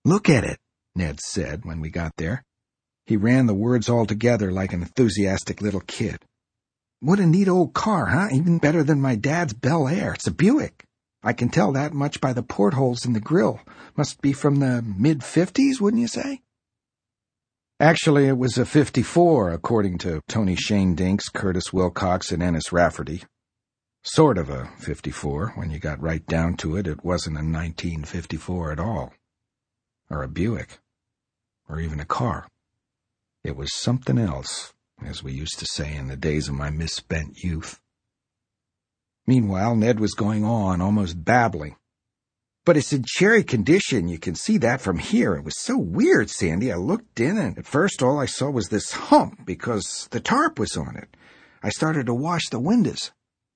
"Look at it," Ned said when we got there. He ran the words all together like an enthusiastic little kid. "What a neat old car, huh? Even better than my dad's Bel Air. It's a Buick. I can tell that much by the portholes in the grill. Must be from the mid-50s, wouldn't you say?" Actually, it was a 54, according to Tony Shane Dinks, Curtis Wilcox, and Ennis Rafferty. Sort of a 54. When you got right down to it, it wasn't a 1954 at all. Or a Buick. Or even a car. It was something else, as we used to say in the days of my misspent youth. Meanwhile, Ned was going on, almost babbling. "But it's in cherry condition. You can see that from here. It was so weird, Sandy. I looked in, and at first all I saw was this hump because the tarp was on it. I started to wash the windows."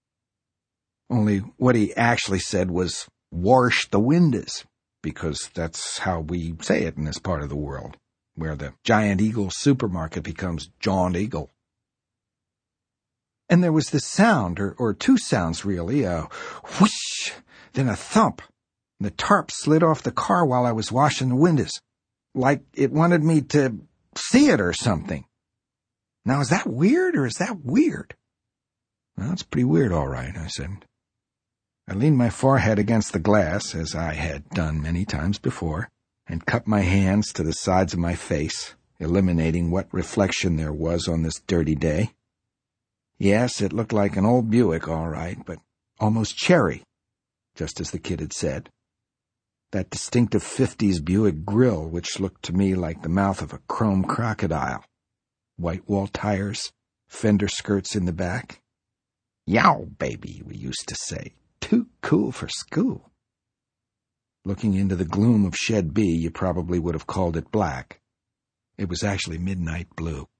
Only what he actually said was, "wash the windows," because that's how we say it in this part of the world, where the Giant Eagle supermarket becomes John Eagle. And there was this sound, or two sounds really, a whoosh, then a thump. The tarp slid off the car while I was washing the windows, like it wanted me to see it or something. Now, is that weird or is that weird? "Well, it's pretty weird, all right," I said. I leaned my forehead against the glass, as I had done many times before, and cupped my hands to the sides of my face, eliminating what reflection there was on this dirty day. Yes, it looked like an old Buick, all right, but almost cherry, just as the kid had said. That distinctive 50s Buick grill, which looked to me like the mouth of a chrome crocodile. White wall tires, fender skirts in the back. "Yow, baby," we used to say. "Too cool for school." Looking into the gloom of Shed B, you probably would have called it black. It was actually midnight blue.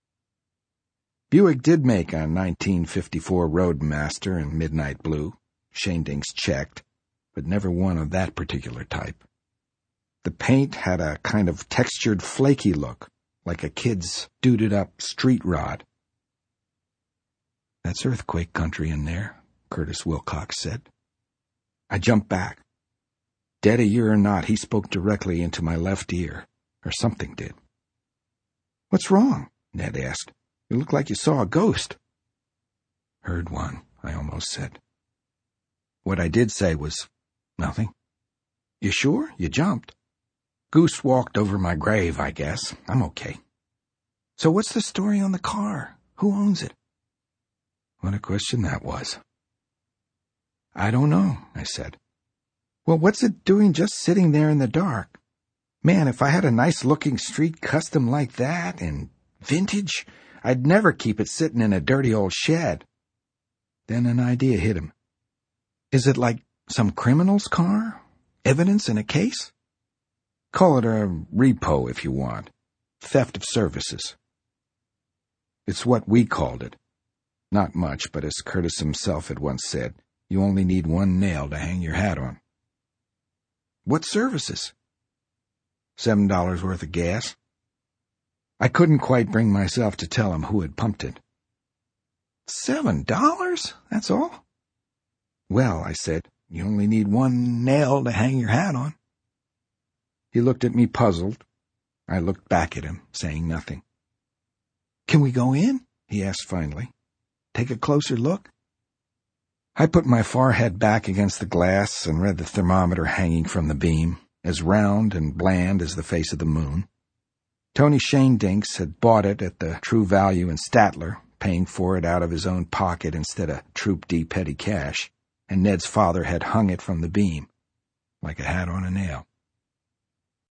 Buick did make a 1954 Roadmaster in midnight blue, Shane Dinks checked, but never one of that particular type. The paint had a kind of textured, flaky look, like a kid's duded-up street rod. "That's earthquake country in there," Curtis Wilcox said. I jumped back. Dead a year or not, he spoke directly into my left ear, or something did. "What's wrong?" Ned asked. "You look like you saw a ghost." "Heard one," I almost said. What I did say was, "Nothing." "You sure? You jumped." "Goose walked over my grave, I guess. I'm okay." "So what's the story on the car? Who owns it?" What a question that was. "I don't know," I said. "Well, what's it doing just sitting there in the dark? Man, if I had a nice-looking street custom like that, and vintage, I'd never keep it sitting in a dirty old shed." Then an idea hit him. "Is it like some criminal's car? Evidence in a case?" "Call it a repo if you want. Theft of services." It's what we called it. Not much, but as Curtis himself had once said, you only need one nail to hang your hat on. "What services?" $7 worth of gas. I couldn't quite bring myself to tell him who had pumped it. $7? That's all? "Well," I said, "you only need one nail to hang your hat on." He looked at me puzzled. I looked back at him, saying nothing. "Can we go in?" he asked finally. "Take a closer look?" I put my forehead back against the glass and read the thermometer hanging from the beam, as round and bland as the face of the moon. Tony Shane Dinks had bought it at the True Value in Statler, paying for it out of his own pocket instead of Troop D petty cash, and Ned's father had hung it from the beam, like a hat on a nail.